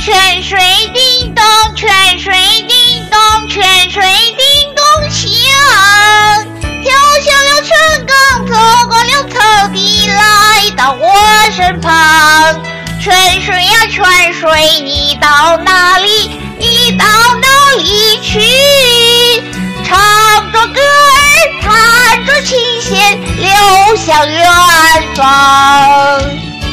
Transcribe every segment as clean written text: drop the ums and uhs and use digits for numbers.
泉水叮咚，泉水叮咚，泉水叮咚响。跳下了城岗，走过了草地，来到我身旁。泉水呀，泉水，你到哪里？你到哪里去？唱着歌儿，弹着琴弦，流向远方。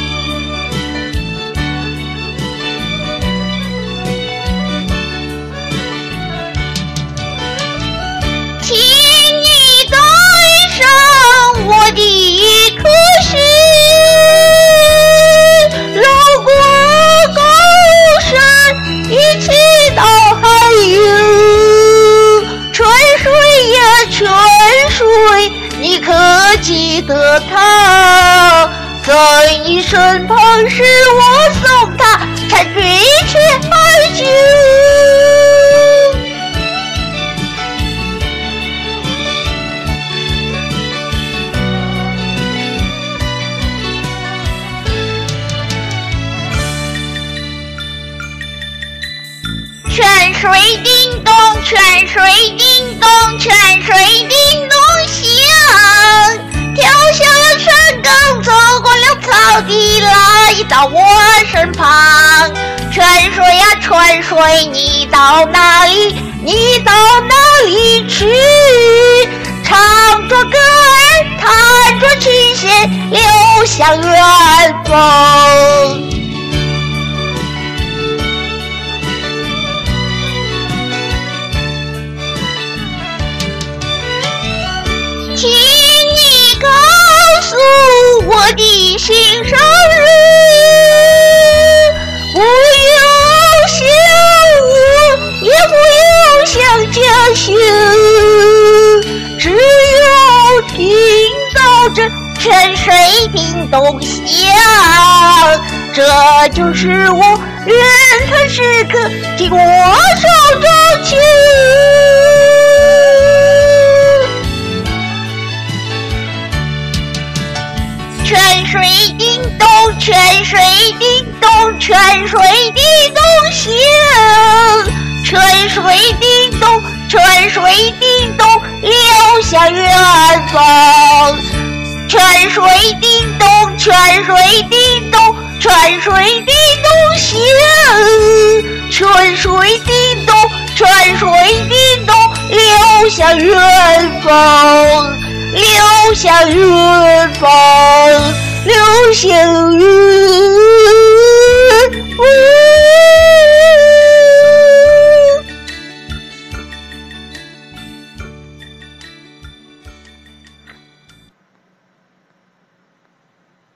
请你带上我的一颗心，绕过高山，一起到海洋。泉水呀，泉水，你可记得他？在你身旁时，我送他参军去海军。泉水叮咚，泉水叮咚，泉水叮咚响。跳下了山岗，走过了草地，来到我身旁。泉水呀，泉水，你到哪里？你到哪里去？唱着歌儿，弹着琴弦，流向远方。请你告诉我的心上人，不要想我，也不要想家乡，只有听到这泉水叮咚响，这就是我远看时刻紧握手中情。泉水叮咚，泉水叮咚，泉水叮咚响。泉水叮咚，泉水叮咚，流向远方。泉水叮咚，泉水叮咚，泉水叮咚响。泉水叮咚，泉水叮咚，流向远方。流向远方，流向远